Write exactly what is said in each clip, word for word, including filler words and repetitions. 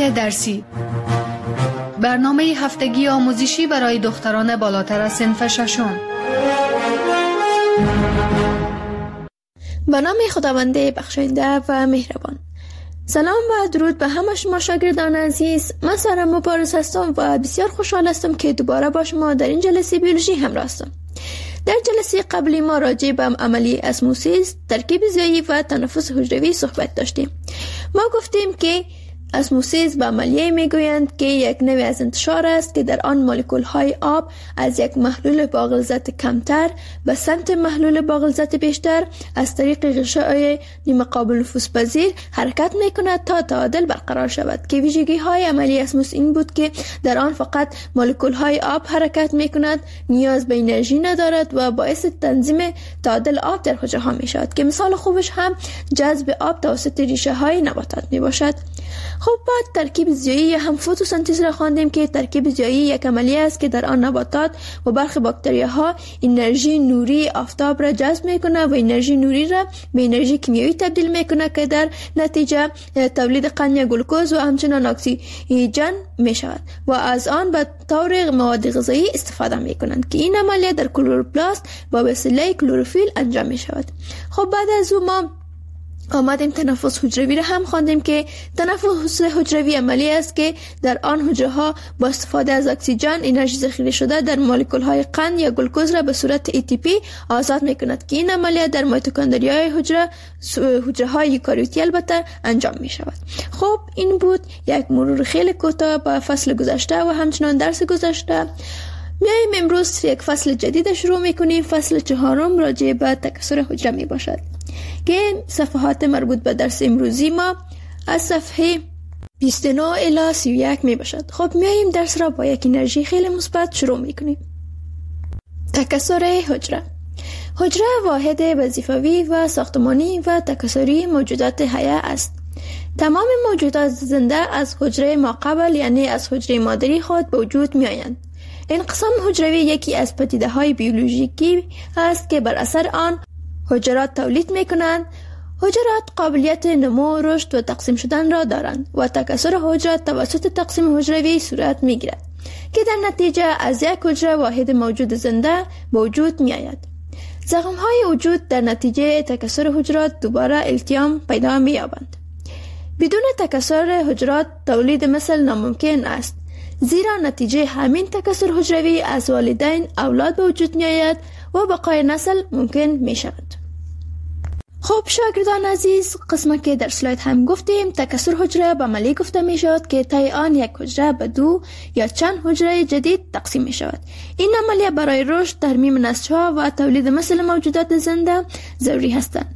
مشکلات درسی. برنامه هفتگی آموزشی برای دختران بالاتر از صنف ششم. به نام خداوند بخشاینده و مهربان. سلام و درود به همه شما شاگردان عزیز. من سارا مبارز هستم و بسیار خوشحال هستم که دوباره با شما در این جلسه بیولوژی همراه هستم. در جلسه قبلی ما راجع به عملی اسموسیس، ترکیب زیایی و تنفس حجروی صحبت داشتیم. ما گفتیم که اسموسیس به عملیه میگویند که یک نوع از انتشار است که در آن مولکول های آب از یک محلول با غلظت کمتر به سمت محلول با غلظت بیشتر از طریق غشای نیمه قابل نفوذپذیر حرکت میکند تا تعادل برقرار شود، که ویژگی های عملی اسموس این بود که در آن فقط مولکول های آب حرکت میکند، نیاز به انرژی ندارد و باعث تنظیم تعادل آب در حجره ها میشود، که مثال خوبش هم جذب آب توسط ریشه های نباتات میباشد. خب بعد ترکیب زیایی یا هم فتوسنتز را خواندیم که ترکیب زیایی یک عملیه است که در آن نباتات و برخی باکتریاها انرژی نوری آفتاب را جذب میکنه و انرژی نوری را به انرژی کیمیایی تبدیل میکنه که در نتیجه تولید قند یا گلوکوز و همچنین اکسیژن میشود و از آن به طور مواد غذایی استفاده میکنند، که این عملیه در کلوروپلاست با وسیله کلروفیل انجام میشود. خب بعد از اون ما آمدیم تنفس حجروی را هم خواندیم که تنفس حجروی عملی است که در آن حجره ها با استفاده از اکسیژن انرژی ذخیره شده در مولکول های قند یا گلوکوز را به صورت ای تی پی آزاد میکند، که این عملیه در میتوکندریای حجره حجره های یوکاریوتی البته انجام می شود. خب این بود یک مرور خیلی کوتاه به فصل گذشته و همچنان درس گذشته. میایم امروز یک فصل جدید شروع میکنیم. فصل چهارم راجع به تکثر حجره می باشد که صفحات مربوط به درس امروزی ما از صفحه بیست و نه الی سی و یک می باشد. خب میایم درس را با یک انرژی خیلی مثبت شروع میکنیم. تکثر حجره. حجره واحد وظیفوی و ساختمانی و تکثری موجودات حیه است. تمام موجودات زنده از حجره ماقبل یعنی از حجره مادری خود به وجود می آیند. انقسام حجروی یکی از پدیده های بیولوژیکی است که بر اثر آن حجرات تولید می کنند. حجرات قابلیت نمو، رشد و تقسیم شدن را دارند و تکثر حجرات توسط تقسیم حجروی صورت می گیرد که در نتیجه از یک حجره واحد موجود زنده به وجود می آید. زخم های وجود در نتیجه تکثر حجرات دوباره التیام پیدا می یابند. بدون تکثر حجرات تولید مثل ناممکن است، زیرا نتیجه همین تکثر حجروی از والدین اولاد به وجود می آید و بقای نسل ممکن می شود. خب شاگردان عزیز، قسمه که در سلاید هم گفتیم تکثر حجره به عملی گفته می شود که طی آن یک حجره به دو یا چند حجره جدید تقسیم می شود. این عملیه برای رشد، ترمیم نسل‌ها و تولید مثل موجودات زنده ضروری هستند.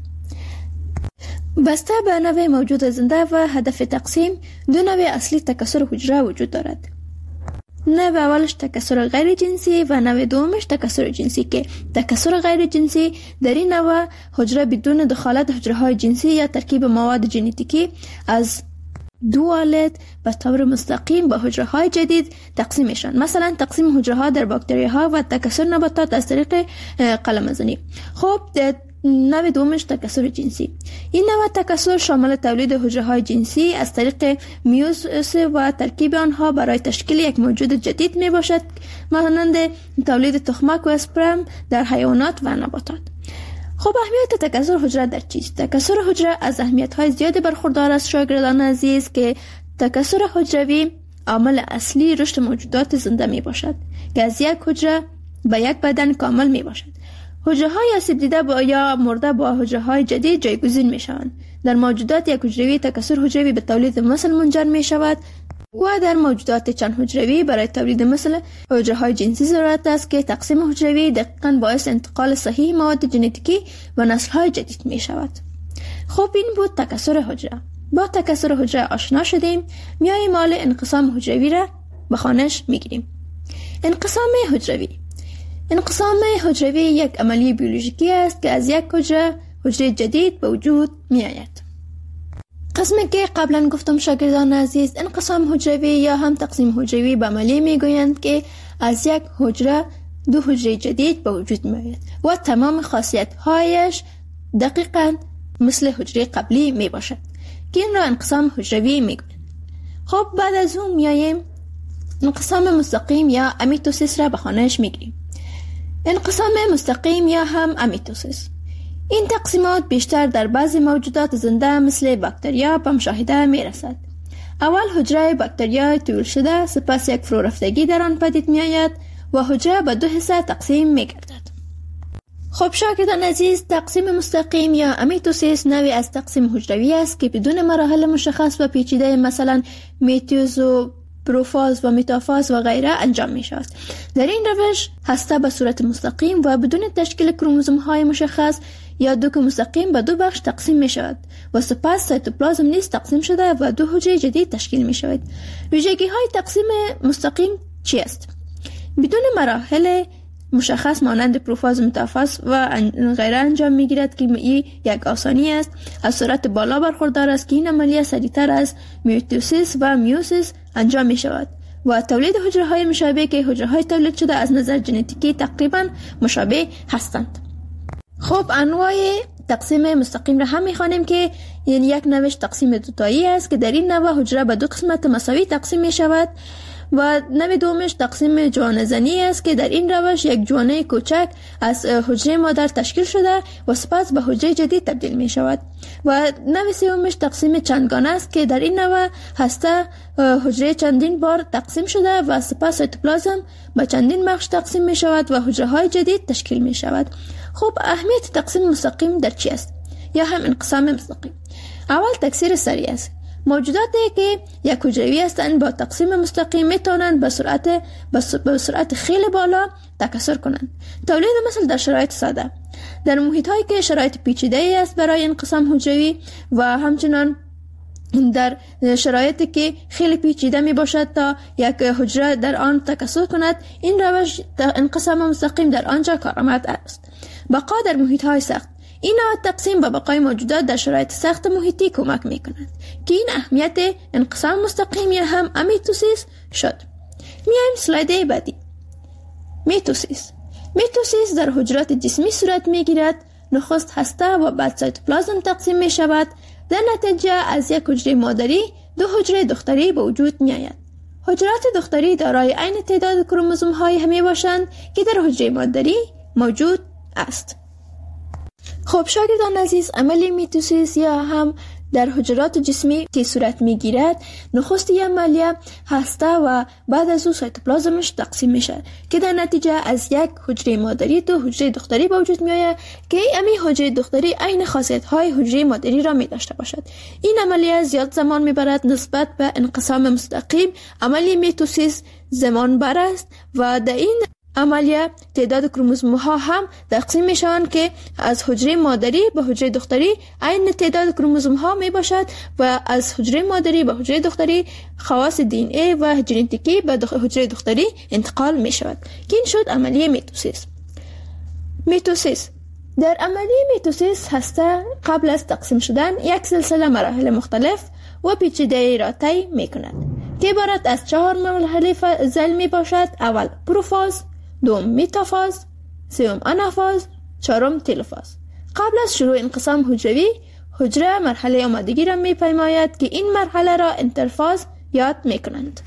بسته به نوع موجود زنده و هدف تقسیم، دو نوع اصلی تکثر حجره وجود دارد. نوع اولش تکثر غیر جنسی و نوع دومش تکثر جنسی، که تکثر غیر جنسی در این نوع حجره بدون دخالت حجره های جنسی یا ترکیب مواد ژنتیکی از دو والد به طور مستقیم به حجره های جدید تقسیم میشن. مثلا تقسیم حجره ها در باکتری ها و تکثر نباتات از طریق قلمزنی. خب نوع دومش تکثر جنسی. این نوع تکثر شامل تولید حجره های جنسی از طریق میوسیس و ترکیب آنها برای تشکیل یک موجود جدید می باشد، مانند تولید تخمک و اسپرم در حیوانات و نباتات. خب اهمیت تکثر حجره در چیست؟ تکثر حجره از اهمیت های زیادی برخوردار است شاگردان عزیز، که تکثر حجروی عامل اصلی رشد موجودات زنده می باشد که از یک حجره به یک بدن کامل می باشد. حجره های آسیب دیده با یا مرده با حجره های جدید جایگزین می شوند. در موجودات یک حجروی تکثر حجروی به تولید مثل منجر می شود و در موجودات چند حجروی برای تولید مثل حجره های جنسی ضرورت است که تقسیم حجروی دقیقاً باعث انتقال صحیح مواد ژنتیکی و نسل های جدید می شود. خب این بود تکثر حجره. با تکثر حجره آشنا شدیم. میاییم مال انقسام حجروی را به خوانش می گیریم. انقسام حجروی. انقسام حجروی یک عملی بیولوژیکی است که از یک حجره حجره جدید به وجود می آید. قسمی که قبلا گفتم شاگردان عزیز، انقسام حجروی یا هم تقسیم حجروی به عملی می گویند که از یک حجره دو حجره جدید به وجود می آید و تمام خاصیت هایش دقیقاً مثل حجره قبلی می باشد، که این را انقسام حجروی می گویند. خب بعد از اون میاییم انقسام مستقیم یا امیتوسیس را به خانهش میگیریم. انقسام مستقیم یا هم امیتوسیس، این تقسیمات بیشتر در بعضی موجودات زنده مثل باکتریا به مشاهده میرسد. اول حجره باکتریا طول شده، سپس یک فرو رفتگی در آن پدید میآید و حجره به دو حصه تقسیم میگردد. خب شاگردان عزیز، تقسیم مستقیم یا امیتوسیس نوعی از تقسیم حجروی است که بدون مراحل مشخص و پیچیده مثلا میتوز و پروفاز و متافاز و غیره انجام می شود. در این روش هسته به صورت مستقیم و بدون تشکیل کروموزوم های مشخص یا دوک مستقیم به دو بخش تقسیم می شود و سپس سایتوپلازم نیز تقسیم شده و دو حجره جدید تشکیل می شود. ویژگی های تقسیم مستقیم چی است؟ بدون مراحل مشخص مانند پروفاز و متافاز و غیره انجام می گیرد که این یک آسانی است. از سرعت بالا برخوردار است که این عملیه سریعتر از میتوسیس و میوسیس انجام می شود و تولید حجره های مشابه که حجره های تولید شده از نظر ژنتیکی تقریبا مشابه هستند. خب انواع تقسیم مستقیم را هم می خوانیم که یعنی یک نوش تقسیم دوتایی است که در این نوع حجره به دو قسمت مساوی تقسیم می شود و نوع دومش تقسیم جوانه زنی است که در این روش یک جوانه کوچک از حجره مادر تشکیل شده و سپس به حجره جدید تبدیل می شود و نوع سومش تقسیم چندگانه است که در این نوع هسته حجره چندین بار تقسیم شده و سپس سایتوپلازم به چندین بخش تقسیم می شود و حجره های جدید تشکیل می شود. خب اهمیت تقسیم مستقیم در چی است؟ یا هم انقسام مستقیم. اول تکثیر سریع است. موجوداتی که یک حجروی هستند با تقسیم مستقیم میتونند به سرعت به سرعت خیلی بالا تکثر کنند. تولید مثل در شرایط ساده، در محیط هایی که شرایط پیچیده است برای انقسام حجروی و همچنان در شرایطی که خیلی پیچیده می باشد تا یک حجره در آن تکثر کند، این روش انقسام مستقیم در آنجا کارآمد است. بقا در محیط های سخت، این نوع تقسیم به بقای موجودات در شرایط سخت محیطی کمک می کند که این اهمیت انقسام مستقیم یا هم امیتوسیس شد. میایم سلاید بعدی. میتوسیس. میتوسیس در حجرات جسمی صورت می گیرد. نخست هسته و بعد سایتوپلازم تقسیم می شود. در نتیجه از یک حجره مادری دو حجره دختری به وجود می آید. حجرات دختری دارای عین تعداد کروموزوم های همی باشند که در حجره مادری موجود است. خب شاگردان عزیز، عمل میتوسیس یا هم در حجرات جسمی که صورت می گیرد، نخست این عملیه هسته و بعد از او سایتوپلازمش تقسیم میشه که در نتیجه از یک حجره مادری دو حجره دختری به وجود می آید که این حجره دختری عین خاصیت های حجره مادری را می داشته باشد. این عملیه زیاد زمان می برد نسبت به انقسام مستقیم. عملی میتوسیس زمان بر است و در این عملیه تعداد کروموزوم ها هم تقسیم می شوند که از حجره مادری به حجره دختری عین تعداد کروموزوم ها می باشد و از حجره مادری به حجره دختری خواص دی ان ای و ژنتیکی به حجره دختری انتقال می شود که این شد عملیه میتوسیس. میتوسیس در عملیه میتوسیس هسته قبل از تقسیم شدن یک سلسله مراحل مختلف و پیچیده را طی می کند که عبارت از چهار مرحله فاضل می باشد. اول پروفاز، دوم متافاز، سوم آنافاز، چهارم تلوفاز. قبل از شروع انقسام حجروی، حجره مرحله آمادگی را می پیماید که این مرحله را انترفاز یاد می کنند.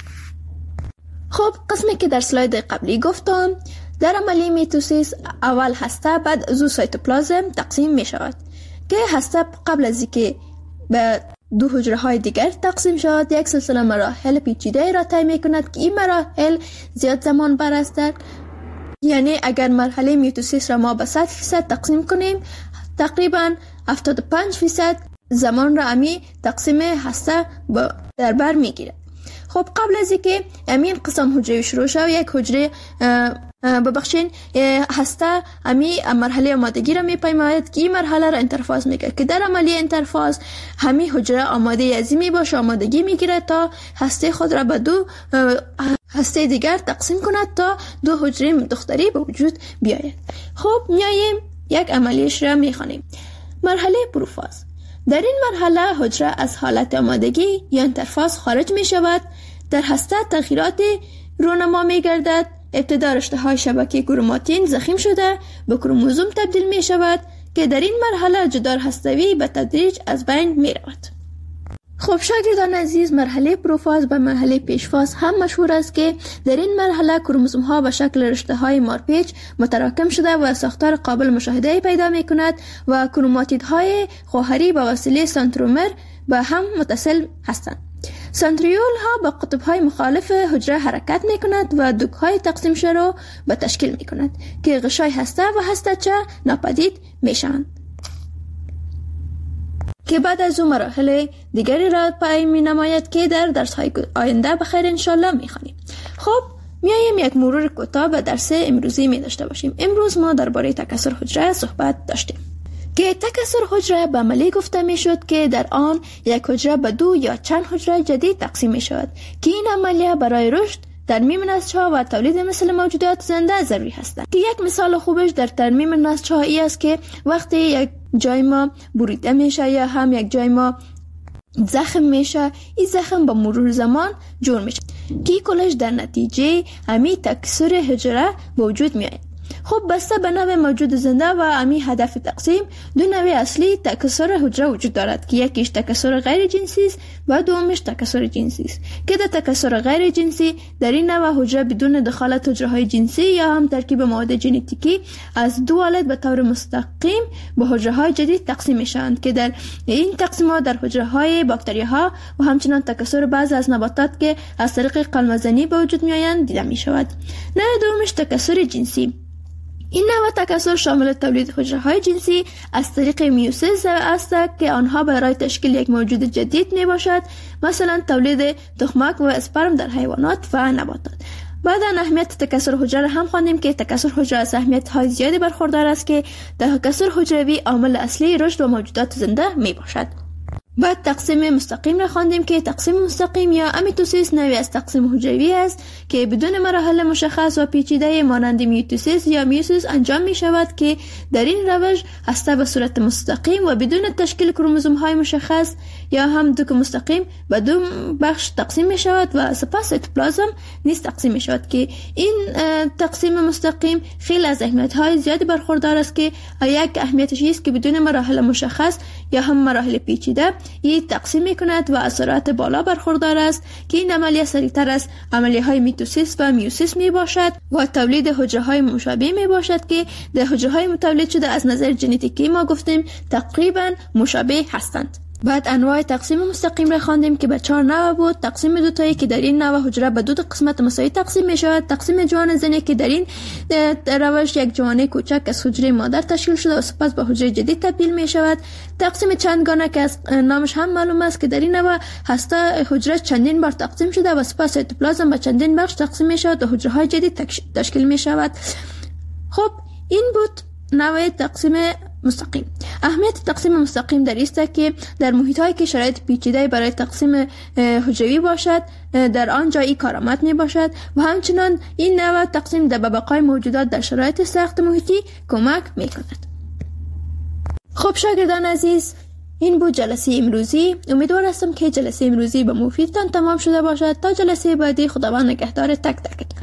خب قسمی که در سلاید قبلی گفتم، در عملی میتوسیس اول هسته بعد از سایتوپلازم تقسیم می شود که هسته قبل از اینکه به دو حجره های دیگر تقسیم شود یک سلسله مراحل پیچیده را طی می کند که این مراحل زیاد زمان بر است. یعنی اگر مرحله میتوسیس را ما به صد فیصد تقسیم کنیم، تقریبا هفتاد و پنج فیصد زمان را امی تقسیم هسته در بر می گیرد. خب قبل از اینکه امین قسم حجره شروع شود، یک حجره ببخشین هسته امی مرحله آمادگی را می پیماید که این مرحله را انترفاز می گیرد که در عملی انترفاز همی حجره آماده ازی می باشه، آمادگی می گیرد تا هسته خود را به دو هسته دیگر تقسیم کند تا دو حجره دختری به وجود بیاید. خب میاییم یک عملیش را می خوانیم. مرحله پروفاز. در این مرحله حجره از حالت آمادگی یا انترفاز خارج می شود. در هسته تغییرات رونما می گردد. ابتدا رشته های شبکه کروماتین ضخیم شده به کروموزوم تبدیل می شود که در این مرحله جدار هستوی به تدریج از بین می رود. خب شاگردان عزیز، مرحله پروفاز و مرحله پیشفاز هم مشهور است که در این مرحله کروموزوم ها به شکل رشته های مارپیچ متراکم شده و ساختار قابل مشاهده پیدا می کند و کروماتید های خواهری به وسیله سنترومر به هم متصل هستند. سنتریول ها با قطب های مخالف حجره حرکت می کند و دوک های تقسیم شده را به تشکیل می کند که غشای هسته و هسته چه ناپدید می شوند، که بعد از اون مراحل دیگری را پای می نماید که در درس های آینده بخیر انشالله می خوانیم. خب میاییم یک مرور کوتاه به درس امروزی می داشته باشیم. امروز ما درباره تکثر حجره صحبت داشتیم که تکثر حجره به عملی گفته می شد که در آن یک حجره به دو یا چند حجره جدید تقسیم می شود که این عملیه برای رشد، ترمیم نسج‌ها و تولید مثل موجودات زنده ضروری هستند. که یک مثال خوبش در ترمیم نسج‌ها ای است که وقتی یک جای ما بریده میشه یا هم یک جای ما زخم میشه، این زخم با مرور زمان جور میشه که کلش در نتیجه همین تکثر حجره وجود میاد. خب بسته به نوع موجود زنده و امی هدف تقسیم، دو نوع اصلی تکثر حجره وجود دارد که یکیش تکثر غیر جنسی است و دومش تکثر جنسی است. که در تکثر غیر جنسی در این نوع حجره بدون دخالت حجره های جنسی یا هم ترکیب مواد ژنتیکی از دو والد به طور مستقیم به حجره های جدید تقسیم میشوند که در این تقسیمات در حجره های باکتری ها و همچنین تکثر بعضی از نباتات که از طریق قلمزنی به وجود میآیند دیده می شود. نوع دومش تکثر جنسی. این نوع تکثر شامل تولید حجره های جنسی از طریق میوسیس است که آنها برای تشکیل یک موجود جدید می باشد، مثلا تولید تخمک و اسپرم در حیوانات و نباتات. بعد از اهمیت تکثر حجره هم خواندیم که تکثر حجره از اهمیت های زیادی برخوردار است که تکثر حجروی عامل اصلی رشد و موجودات زنده می باشد. بعد تقسیم مستقیم را خواندیم که تقسیم مستقیم یا امیتوسیس نوعی از تقسیم حجروی است که بدون مراحل مشخص و پیچیده مانند میتوسیس یا میوسیس انجام می شود که در این روش هسته به صورت مستقیم و بدون تشکیل کروموزوم های مشخص یا هم دوک مستقیم به دو بخش تقسیم می شود و سپس سیتوپلازم نیز تقسیم می شود که این تقسیم مستقیم خیلی از اهمیت های زیادی برخوردار است که یک اهمیتش است که بدون مراحل مشخص یا هم مراحل پیچیده این تقسیم می کند و از سرعت بالا برخوردار است که این عملیه سریعتر از عملیه های میتوسیس و میوسیس می باشد و تولید حجره های مشابه می باشد که در حجره های متولد شده از نظر ژنتیکی ما گفتیم تقریبا مشابه هستند. بعد انواع تقسیم مستقیم را خواندیم که به چهار نوع بود. تقسیم دوتایی که در این نوع حجره به دو قسمت مساوی تقسیم می شود. تقسیم جوان زنی که در این روش یک جوانه کوچک از حجره مادر تشکیل شده و سپس به حجره جدید تبدیل می شود. تقسیم چندگانه که از نامش هم معلوم است که در این نوع هسته حجره چندین بار تقسیم شده و سپس سیتوپلازم به چندین بخش تقسیم می شود و حجره های جدید تشکیل می شود. خب این بود نوع تقسیم مستقیم. اهمیت تقسیم مستقیم در است که در محیط‌هایی که شرایط پیچیده برای تقسیم حجروی باشد در آنجا این کارآمد می باشد و همچنان این نوع تقسیم در بقای موجودات در شرایط سخت محیطی کمک می کند. خب شاگردان عزیز، این بود جلسه امروزی. امیدوار هستم که جلسه امروزی به مفیدتان تمام شده باشد. تا جلسه بعدی خداوند نگهدار تک تکتان.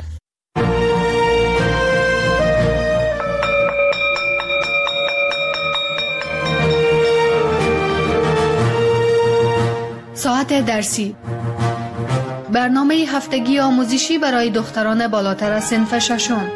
ساعت درسی، برنامه هفتگی آموزشی برای دختران بالاتر از صنف ششم.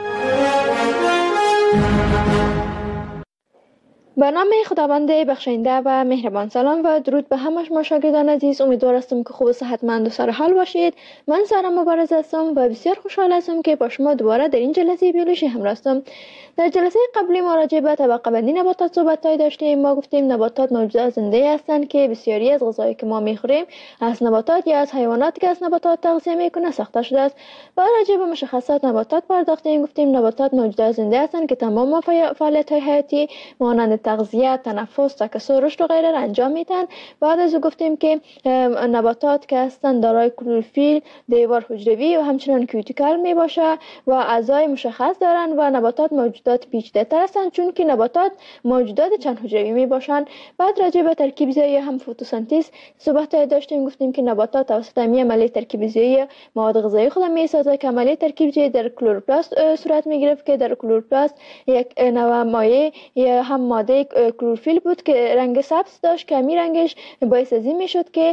به نام خداوند بخشنده و مهربان. سلام و درود به همه شما شاگردان عزیز. امیدوار هستم که خوب و صحتمند و سر حال باشید. من سارا مبارز هستم و بسیار خوشحال هستم که با شما دوباره در این جلسه بیولوژی همراه هستم. در جلسه قبلی ما راجع به طبقه بندی نباتات صحبت داشتیم. ما گفتیم نباتات موجودات زنده هستند که بسیاری از غذایی که ما میخوریم از نباتات یا از حیواناتی که از نباتات تغذیه میکنه ساخته شده است. و راجع به مشخصات نباتات پرداختیم. گفتیم نباتات موجودات زنده هستند که تمام فعالیت‌های حیاتی مانند تغذیه، تنفس، تکثر، رشد و غیره را انجام میدن. بعد از او گفتیم که نباتات که هستند دارای کلروفیل، دیوار حجروی و همچنین کیوتیکل می باشه و اعضای مشخص دارند و نباتات موجودات پیچیده تر هستند چون که نباتات موجودات چند حجروی می باشند. بعد راجع به ترکیب زایی هم فتوسنتز صحبت داشتیم. گفتیم که نباتات توسط همین عملیه ترکیب زایی مواد غذایی خود می سازه که عملیه ترکیب زایی در کلروپلاست صورت می گرفت که در کلروپلاست یک نوع مایع یا هم ماده یک کلروفیل بود که رنگ سبز داشت که همین رنگش باعث از این میشد که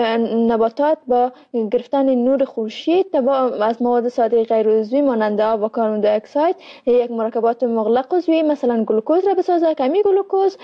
نباتات با گرفتن نور خورشید از مواد ساده غیر عضوی مانند آب و کربن دی اکساید یک مرکبات مغلق عضوی مثلا گلوکوز را بسازه که همین گلوکوز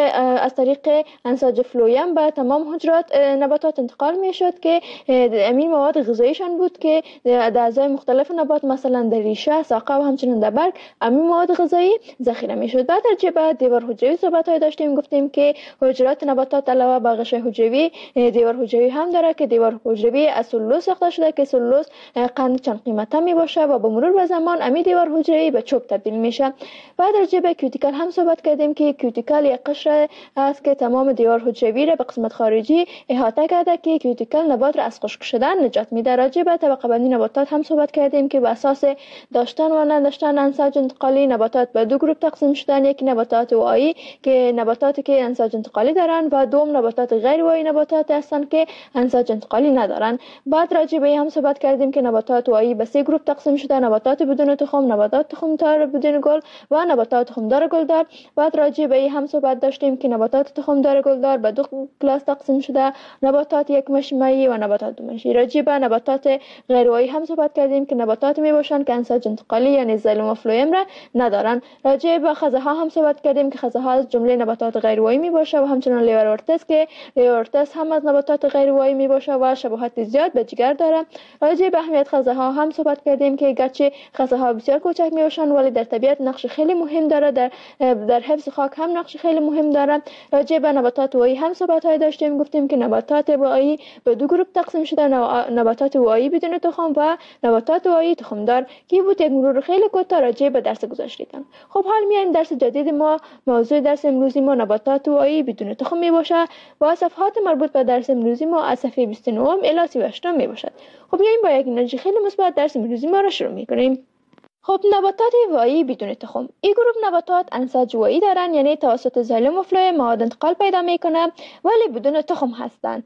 از طریق انساج فلویم به تمام حجرات نباتات انتقال میشد که همین مواد غذاییشان بود که در اعضای مختلف نبات مثلا در ریشه، ساقه و همچنین در برگ همین مواد غذایی ذخیره میشد. بعد در بعد دیوار حجروی صحبت های داشتیم، گفتیم که حجرات نباتات علاوه بر غشای حجروی دیوار حجروی هم داره که دیوار حجروی از سلولوز ساخته شده که سلولوز قند چند قیمته می باشه و با مرور به زمان همین دیوار حجروی به چوب تبدیل میشه. بعد در به کیوتیکل هم صحبت کردیم که کیوتیکل یک قشر است که تمام دیوار حجروی را به قسمت خارجی احاطه کرده که کیوتیکل نبات را از خشک شدن نجات میده. راجع به طبقه بندی نباتات هم صحبت کردیم که بر اساس داشتن و نداشتن انساج انتقالی نباتات به دو گروه تقسیم شدن، یکی نباتات وایی که نباتاتی که انساج انتقالی دارن و دوم نباتات غیر وایی نباتات هستند که انساج انتقالی ندارن. بعد راجع به هم صحبت کردیم که نباتات وایی به سه گروه تقسیم شده: نباتات بدون تخم، نباتات تخمدار بدون گل و نباتات تخمدار گلدار. بعد راجع به هم صحبت داشتیم که نباتات تخمدار گلدار به دو کلاس تقسیم شده: نباتات یک مشمعی و نباتات دو مشمعی. راجع به نباتات غیر وایی هم صحبت کردیم که نباتات می باشند که انساج انتقالی یعنی زایلوم و فلویم را ندارن. راجع به خزه ها هم صحبت کردیم که خزه ها از جمله نباتات غیر وایی می باشه و همچنین لیورورتس که لیورورتس هم از نباتات غیر وایی می باشه و شباهت زیاد به جگر داره. راجع به اهمیت خزه ها هم صحبت کردیم که گرچه خزه ها بسیار کوچک می باشند ولی در طبیعت نقش خیلی مهم داره، در در حفظ خاک هم نقش خیلی مهم داره. راجع به نباتات وایی هم صحبت های داشتیم، گفتیم که نباتات وایی به دو گروه تقسیم شده: نباتات وایی بدون تخم و نباتات وایی تخمدار. کی بود یک مرور خیلی کوتاه راجع به درس گذاشتم. خب حال میایم درس جدید ما. موضوع درس امروزی ما نباتات وایی بدون تخم می باشه و صفحات مربوط به درس امروزی ما از صفحه بیست و نه الی سی و هشت می باشد. خب میایم با یک انرژی خیلی مثبت درس امروزی ما را شروع میکنیم. خب نباتات وایی بدون تخم، این گروه نباتات انساج وایی دارن، یعنی توسط زایلوم و فلویم مواد انتقال پیدا میکنه ولی بدون تخم هستند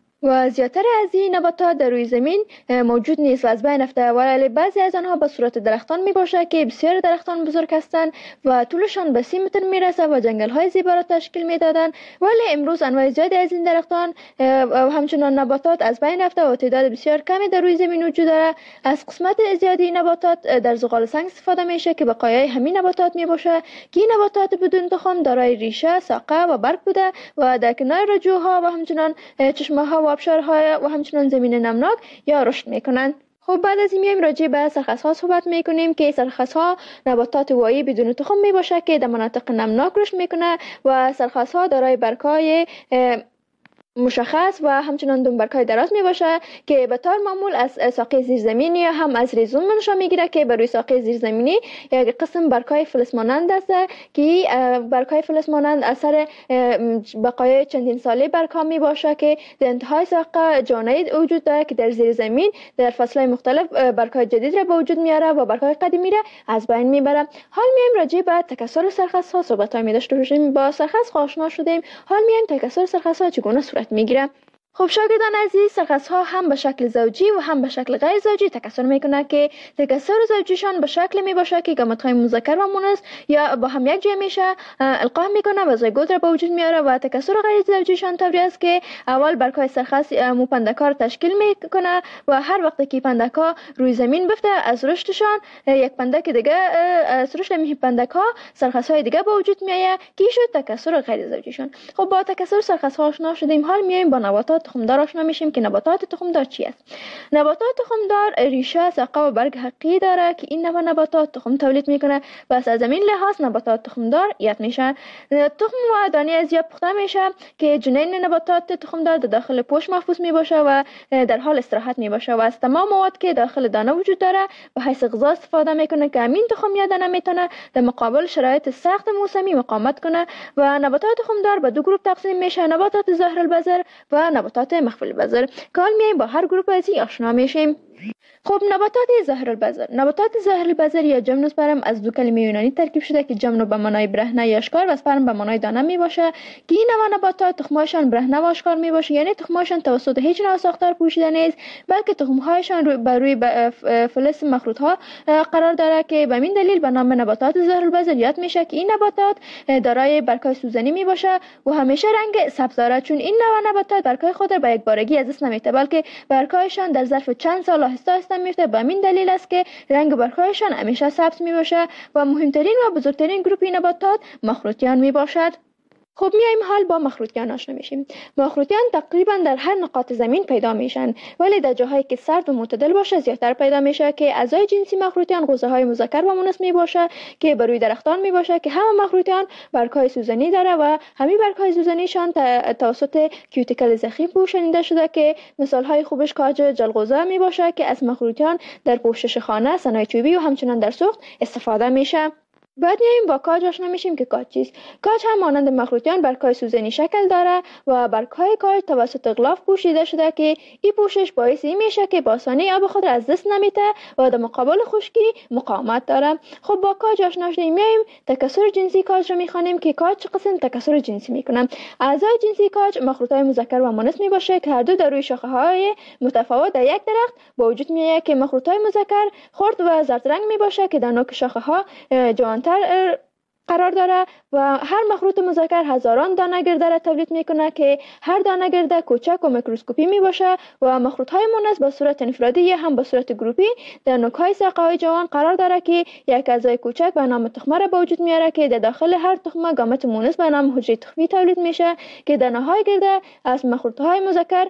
و زیاتر از این نباتات در روی زمین موجود نیست و از بین رفته، ولی بعضی از آنها به صورت درختان می باشه که بسیار درختان بزرگ هستند و طولشان به سی متر می رسه و جنگل های زیبا را تشکیل می دادن. ولی امروز انواع زیادی از این درختان و همچنان نباتات از بین رفته و تعداد بسیار کمی در روی زمین وجود داره. از قسمت زیادی نباتات در زغال سنگ استفاده میشه که بقایای همین نباتات می باشه که این نباتات بدون تخم دارای ریشه، ساقه و برگ بوده و در کنار رجوها و همچنان چشمه ها و آبشارهای و همچنان زمین نمناک یا رشد میکنند. خب بعد از این میایم راجع به سرخس ها صحبت میکنیم که سرخس ها نباتات وایی بدون تخم می باشه که در مناطق نمناک رشد میکنه و سرخس ها دارای برگ‌های مشخص و همچنان دنبرکای دراز می باشه که به طور معمول از ساقه زیرزمینی یا هم از ریزوم منشأ میگیره که بر روی ساقه زیرزمینی یک قسم برگ‌های فلز مانند است که برگ‌های فلز مانند اثر بقایای چندین ساله برگ‌ها می باشه که در انتهای ساقه جانید وجود داره که در زیر زمین در فصل‌های مختلف برگ‌های جدید را به وجود میاره و برگ‌های قدیمی را از بین میبره. حال میایم راجع به تکثر سرخس ها صحبت می داشته باشیم. با سرخس آشنا شدیم، حال میایم تکثر سرخس ها چگونه صورت میگیره. خب شاگردان عزیز، سرخس ها هم به شکل زوجی و هم به شکل غیر زوجی تکثر میکنه که تکثر زوجیشان به شکل می باشه که گامت های مذکر و مؤنث یا با هم یک جای میشه القا میکنه و زایگوت را به وجود میاره و تکثر غیر زوجیشان طوری است که اول برگ‌های سرخس مو پندک‌ها را تشکیل میکنه و هر وقت که پندک‌ها روی زمین بفته از رشدشان یک پندک دیگه از رشد می پندک‌ها سرخس های دیگه به وجود میایه که شد تکثر غیر زوجیشان. خب با تکثر سرخس ها آشنا شدیم، حال میایم با نباتات تخمدار آشنا میشیم که نباتات تخمدار چی است. نباتات تخمدار ریشه، ساقه و برگ حقیقی داره که این نوع نباتات تخم تولید میکنه و از زمین لحاظ نباتات تخمدار یاد میشن. تخم و دانه از یا پخته میشه که جنین نباتات تخمدار در داخل پوست محفوظ میباشه و در حال استراحت میباشه و از تمام مواد که داخل دانه وجود داره به حیث غذا استفاده میکنه که همین تخم یا دانه میتونه در مقابل شرایط سخت موسمی مقاومت کنه. و نباتات تخمدار به دو گروه تقسیم میشه: نباتات ظاهر البذر و نباتات مخفی البذر. که حال میایم با هر گروه از این آشنا میشیم. خب نباتات ظاهرالبذر نباتات ظاهرالبذر یا جمنوسپرم از دو کلمه یونانی ترکیب شده که جمنو به معنای برهنه یا اشکار و سپرم به معنای دانه می باشه که این نوع نباتات تخمهایشان برهنه و اشکار می باشه، یعنی تخمهایشان توسط هیچ نوع ساختار پوشیده نیست، بلکه تخمهایشان رو بر روی فلز مخروط ها قرار داره که به این دلیل به نام نباتات ظاهرالبذر یاد میشه که این نباتات دارای برگ‌های سوزنی می باشه و همیشه رنگ سبز داره، چون این نوع نباتات برگ‌های خود را به یک بارگی از دست نمیده، بلکه برگ‌هایشان در ظرف چند سال آهسته آهسته میفته. به همین دلیل است که رنگ برگ‌هایشان همیشه سبز می باشه و مهمترین و بزرگترین گروه این نباتات مخروطیان می باشد. خب میایم حال با مخروطیان آشنا میشیم. مخروطیان تقریبا در هر نقاط زمین پیدا میشن، ولی در جاهایی که سرد و معتدل باشه زیادتر پیدا میشه که اعضای جنسی مخروطیان غوزه های مذکر و مؤنث می باشه که بر روی درختان می باشه که همه مخروطیان برگ‌های سوزنی داره و همین برگ‌های سوزنیشان توسط کیوتیکل زخیم پوشانیده شده که مثال های خوبش کاج جلغوزه می باشه که از مخروطیان در پوشش خانه، صنایع چوبی و همچنان در سوخت استفاده میشه. بعد میایم با کاج آشنا میشیم که کاج چیست. کاج هم مانند مخروطیان برگ‌های سوزنی شکل داره و برگ‌های کاج توسط غلاف پوشیده شده که این پوشش باعث این میشه که با آسانی آب خود را از دست نمیده و در مقابل خشکی مقاومت داره. خب با کاج آشنا شدیم، میایم تکثر جنسی کاج رو میخوانیم که کاج چه قسم تکثر جنسی میکنه. اعضای جنسی کاج مخروطهای مذکر و مؤنث می باشه که هر دو در روی شاخه‌های متفاوت در یک درخت با وجود میاد که مخروطهای مذکر خرد و زرد رنگ می باشه که در نوک شاخه‌ها جوان قرار داره و هر مخروط مذکر هزاران دانه گرده را تولید میکنه که هر دانه گرده کوچک و میکروسکوپی می باشه و مخروط های مؤنث به صورت انفرادی یا هم به صورت گروپی در نوک های ساقه های جوان قرار داره که یک اعضای کوچک به نام تخمه را به وجود میاره که در داخل هر تخمه گامت مؤنث به نام حجره تخمی تولید میشه که دانه های گرده از مخروط های مذکر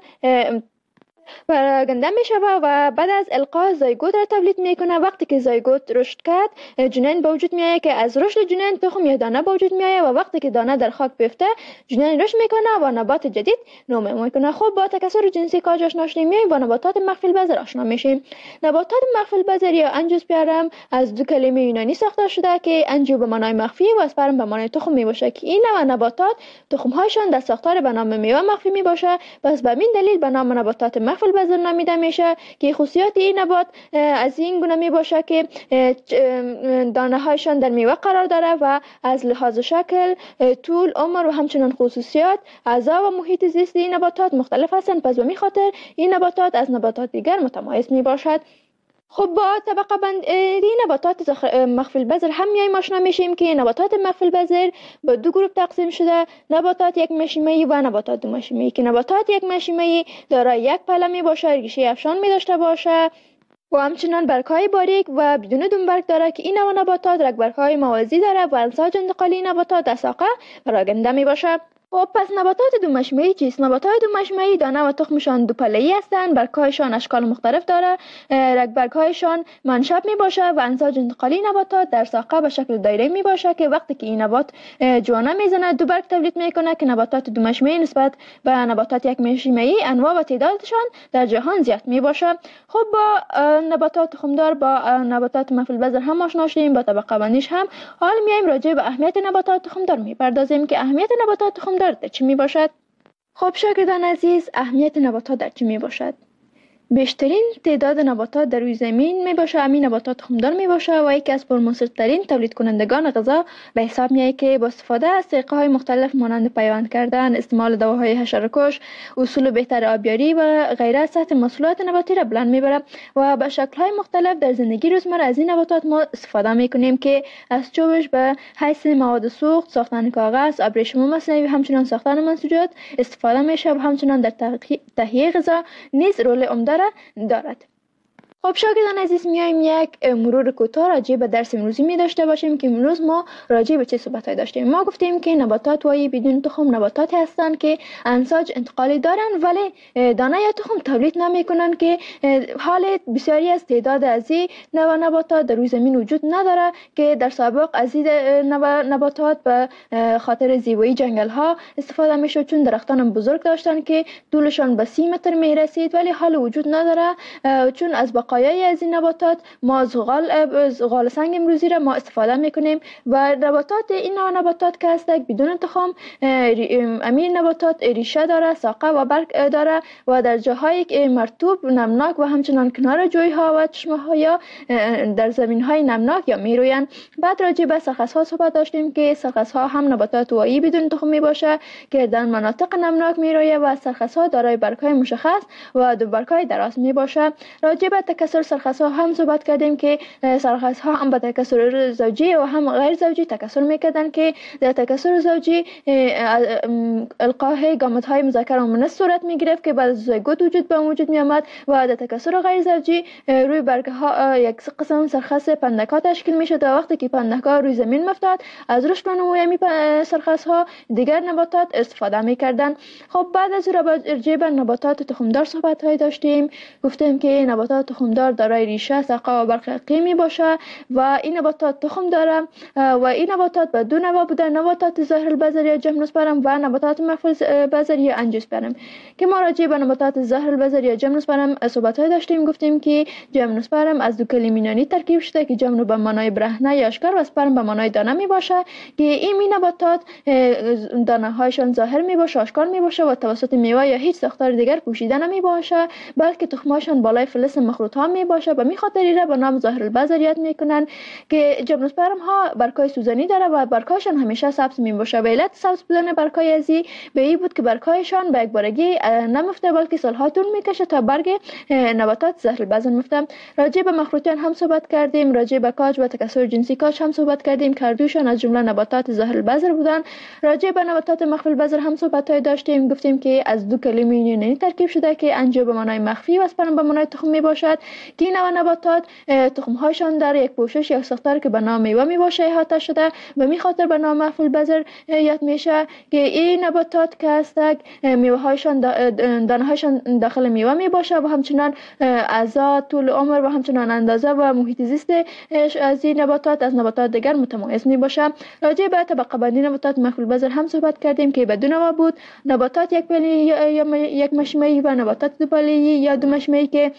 پراگنده می شود و بعد از القاء زایگوت را تولید میکنه. وقتی که زایگوت رشد کرد جنین به وجود میاد که از رشد جنین تخم یا دانه به وجود میاد و وقتی که دانه در خاک بیفته جنین رشد میکنه و نبات جدید نمو میکنه. خب با تکثر جنسی کاج آشنا شدیم، میایم با نباتات مخفی البذر آشنا میشیم. نباتات مخفی البذر یا انجیوسپرم از دو کلمه یونانی ساخته شده که انجیو به معنای مخفی و اسپرم به معنای تخم میباشه که این نوع نباتات تخم هایشان در ساختار به نام میوه مخفی میباشه. پس به این دلیل به نام نباتات مخفی البذر نامیده میشه که خصوصیات این نبات از این گونه می باشه که دانه هایشان در میوه قرار داره و از لحاظ شکل، طول، عمر و همچنان خصوصیات اعضا و محیط زیست این نباتات مختلف هستند. پس به می خاطر این نباتات از نباتات دیگر متمایز می باشد. خب با طبقه بندی نباتات مخفی البذر هم میایم آشنا میشیم که نباتات مخفی البذر به دو گروه تقسیم شده: نباتات یک مشیمه‌ای و نباتات دو مشیمه‌ای که نباتات یک مشیمه‌ای دارای یک پله می باشه، ریشه افشان می داشته باشه و همچنان برگ‌های باریک و بدون دنبرگ داره که این نوع نباتات رگبرگ‌های موازی داره و انساج انتقالی نباتات در ساقه پراگنده می باشه. خب پس نباتات دو مشیمه‌ای چیست؟ نباتات دو مشیمه‌ای دانه و تخمشان دو پله‌ای هستند، برگ‌هایشان اشکال مختلف داره، رگبرگ‌هایشان منشب می باشه و انساج انتقالی نباتات در ساقه به شکل دایره می باشه که وقتی که این نبات جوانه میزنه دو برگ تولید میکنه که نباتات دو مشیمه‌ای نسبت به نباتات یک مشیمه‌ای انواع و تعدادشان در جهان زیاد می باشه. خب با نباتات تخمدار با نباتات مخفی البذر هم آشنا شدیم، با طبقه بندیش هم. حالا میایم راجع به اهمیت نباتات تخمدار میپردازیم که اهمیت نباتات تخمدار در چی می باشد؟ خب شاگردان عزیز، اهمیت نباتات در چی می باشد؟ بیشترین تعداد نباتات در روی زمین می باشه همین نباتات تخمدار می باشه و یکی از پرمصرف‌ترین تولید کنندگان غذا به حساب میاد که با استفاده از طریقه های مختلف مانند پیوند کردن، استعمال دواهای حشره‌کش، اصول بهتر آبیاری و غیره سطح محصولات نباتی را بلند میبره و به شکل های مختلف در زندگی روزمره از این نباتات ما استفاده میکنیم که از چوبش به حیث مواد سوخت، ساختن کاغذ، ابریشم مصنوعی، همچنین ساختن منسوجات استفاده میشه و همچنین در تهیه غذا نیز رول عمده دارد. خب شاگردان عزیز، میایم یک مرور کوتاه راجع به درس امروزی می داشته باشیم که امروز ما راجع به چه صحبت‌هایی داشتیم. ما گفتیم که نباتات وای بدون تخم نباتاتی هستند که انساج انتقالی دارن ولی دانه یا تخم تولید نمیکنن که حال بسیاری از تعداد از این نوع نباتات در روی زمین وجود نداره که در سابق از این نباتات به خاطر زیبایی جنگل ها استفاده میشد، چون درختان بزرگ داشتن که طولشان به سی متر می رسید، ولی حال وجود نداره چون از بقایای از این نباتات ما زغال زغال سنگ امروزی را ما استفاده میکنیم و نباتات این نباتات که هست بدون تخم امین نباتات ریشه داره، ساقه و برگ داره و در جاهای مرطوب نمناک و همچنان کنار جویها و چشمه ها یا در زمین های نمناک یا میروین. بعد راجع به سرخس ها صحبت داشتیم که سرخس ها هم نباتات وایی بدون تخم می باشه که در مناطق نمناک میرویه و سرخس ها دارای برگ های مشخص و دو برگ های دراز می باشه. راجع به تکثر سرخس ها هم صحبت کردیم که سرخس ها هم به تکثر زوجی و هم غیر زوجی تکثر میکردن که در تکثر زوجی القاء گامت های مذکر و مؤنث صورت می گرفت که بعد از زیگوت وجود به وجود می آمد و در تکثر غیر زوجی روی برگ ها یک قسم سرخس پندک ها تشکیل می شد و وقتی که پندک ها روی زمین میافتاد از رشد و نمو می سرخس ها دیگر نباتات استفاده می کردن. خب بعد از راجع به نباتات تخمدار صحبت های داشتیم، گفتیم که نباتات تخمدار دارای ریشه، ساقه و برگ قیمی باشه و این نباتات تخم داره و این نباتات به دو نوع بوده، نباتات ظاهر البذر یا جمنوسپرم و نباتات محفوظ بذر یا انجیوسپرم. که ما راجع به نباتات ظاهر البذر یا جمنوسپرم صحبت های داشتیم، گفتیم که جمنوسپرم از دو کلمه یونانی ترکیب شده که جمنو به معنای برهنه یا اشکار و سپرم به معنای دانه می باشه که این می نباتات دانه هایشان ظاهر می باشه، آشکار می باشه و توسط میوه یا هیچ ساختار دیگر پوشیده نمی باشه، بلکه تخمهاشان بالای فلز مخروط ها می باشه. به می خاطر را به نام ظاهر البذر یاد میکنن که جمنوسپرم ها برگ‌های سوزنی داره و برگ‌هاشان همیشه سبز می باشه. به علت سبز بودن برگ‌های ازی به این بود که برگ‌هایشان به یک بارگی نمیفته بلکه سالها طول میکشه تا برگ نباتات ظاهر البذر میفته. راجع به مخروطیان هم صحبت کردیم، راجع به کاج و تکثر جنسی کاج هم صحبت کردیم که هر دوشان از جمله نباتات ظاهر البذر بودن. راجع به نباتات مخفی البذر هم صحبت های داشتیم، گفتیم که از دو کلمه یونانی ترکیب شده که انجیو به معنای مخفی و اسپرم به معنای تخم می باشد که این نوع نباتات تخم هایشان در یک پوشش یا ساختار که به نام میوه می باشه احاطه شده و می خاطر به نام مخفی البذر یاد میشه که این نباتات که هستند میوه هایشان دانه هایشان داخل میوه می باشه و همچنان اعضا، طول عمر و همچنان اندازه و محیط زیست از این نباتات از نباتات دیگر متمایز می باشه. راجع به طبقه بندی نباتات مخفی البذر هم صحبت کردیم که به دو نوع بود، نباتات یک پله یا یک مشمعی و نباتات دو پله یا دو مشمعی که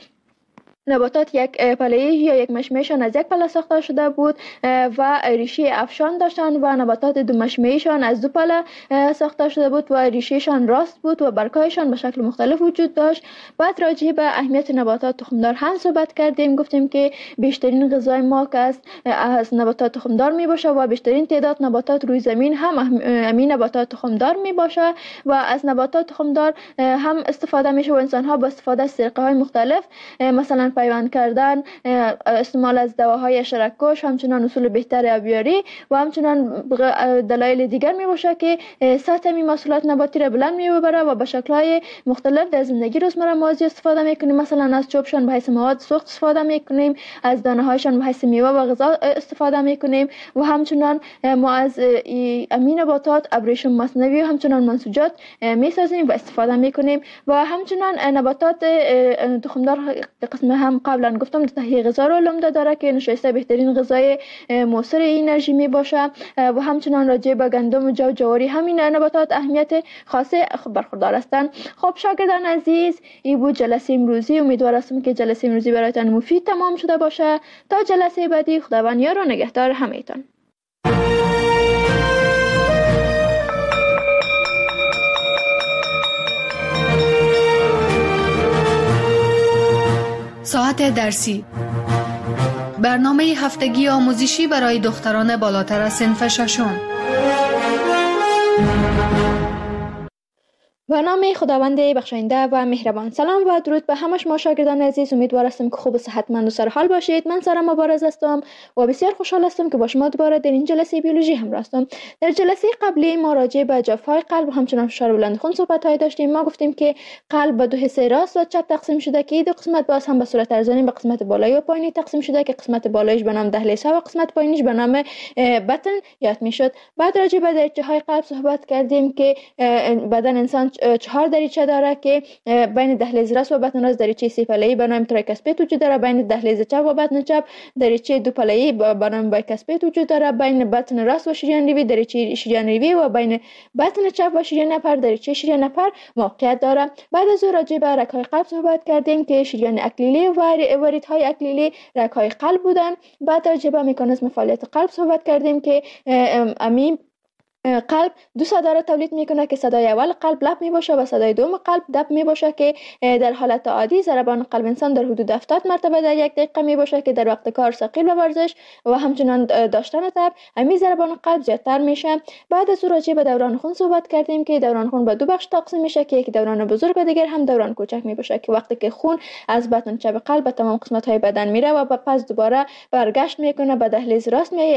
نباتات یک پله یا یک مشمعشان از یک پله ساخته شده بود و ریشه افشان داشتند و نباتات دو مشمعیشان از دو پله ساخته شده بود و ریشهشان راست بود و برگ‌هایشان به شکل مختلف وجود داشت. بعد راجع به اهمیت نباتات تخمدار هم صحبت کردیم، گفتیم که بیشترین غذای ما که است از نباتات تخمدار می باشه و بیشترین تعداد نباتات روی زمین هم همین نباتات تخمدار می باشه و از نباتات تخمدار هم استفاده میشه و انسان ها با استفاده از طریقه های مختلف مثلا پیوند کردن، استعمال از دواهای حشره‌کش، همچنان اصول بهتر آبیاری و همچنان دلایل دیگر می باشه که سطح می محصولات نباتی را بلند می ببره و به شکل‌های مختلف در زندگی روزمره مازی استفاده میکنیم. مثلا از چوبشان به حیث مواد سوخت استفاده میکنیم، از دانه هایشان به حیث میوه و غذا استفاده میکنیم و همچنان ما از امین نباتات ابریشم مصنوعی و همچنان منسوجات میسازیم و استفاده میکنیم و همچنان نباتات تخمدار قسم هم قبلا گفتم تهیه غذا رو عمده داره که نشایسته بهترین غذای موثر انرژی می باشه و همچنان راجع به گندم و جو جواری همین نباتات اهمیت خاصه برخوردار هستند. خب شاگردان عزیز، این بود جلسه امروزی. امیدوار هستم که جلسه امروزی برایتان مفید تمام شده باشه. تا جلسه بعدی خداوند یار و نگهدار همه‌تان. ساعت درسی، برنامه هفتگی آموزشی برای دختران بالاتر از صنف ششم. به نام خداوند بخشاینده و مهربان. سلام و درود به همه شما شاگردان عزیز. امیدوار هستم که خوب و صحتمند و سرحال باشید. من سارا مبارز هستم و بسیار خوشحال هستم که با شما دوباره در این جلسه بیولوژی همراه هستم. در جلسه قبلی ما راجع به جفای قلب و همچنان فشار بلند خون صحبت های داشتیم. ما گفتیم که قلب به دو حصه راست و چپ تقسیم شده که دو قسمت باز هم به صورت ارزانی به قسمت بالایی و پایینی تقسیم شده که قسمت بالایش به نام دهلیز و قسمت پایینیش به نام بطن یاد میشد. بعد راجع به دریچه های قلب صحبت کردیم که بدن انسان چهار دریچه داره که بین دهلیز راست و بطن راست دریچه سه پله‌ای به نام تریکاسپید وجود داره. بین دهلیز چپ و بطن چپ دریچه دو پله‌ای به نام بایکاسپید وجود داره. بین بطن راست و شریان ریوی دریچه شریان ریوی و بین بطن چپ و شریان نپر دریچه شریان نپر موقعیت داره. بعد از او راجع به رگ‌های قلب صحبت کردیم که شریان اکلیلی و واریدهای اکلیلی رگ‌های قلب بودن. بعد راجع به مکانیزم فعالیت قلب صحبت کردیم که امین قلب دو صدا را تولید میکنه که صدای اول قلب لب می باشه و صدای دوم قلب دب می باشه که در حالت عادی ضربان قلب انسان در حدود هفتاد مرتبه در یک دقیقه می باشه که در وقت کار ثقیل و ورزش و همچنان داشتن تب همین ضربان قلب زیادتر میشه. بعد از اون راجع به دوران خون صحبت کردیم که دوران خون به دو بخش تقسیم میشه که یک دوران بزرگ و دیگر هم دوران کوچک می باشه که وقتی که خون از بطن چپ قلب به تمام قسمت های بدن میره و پس دوباره برگشت میکنه به دهلیز راست میایه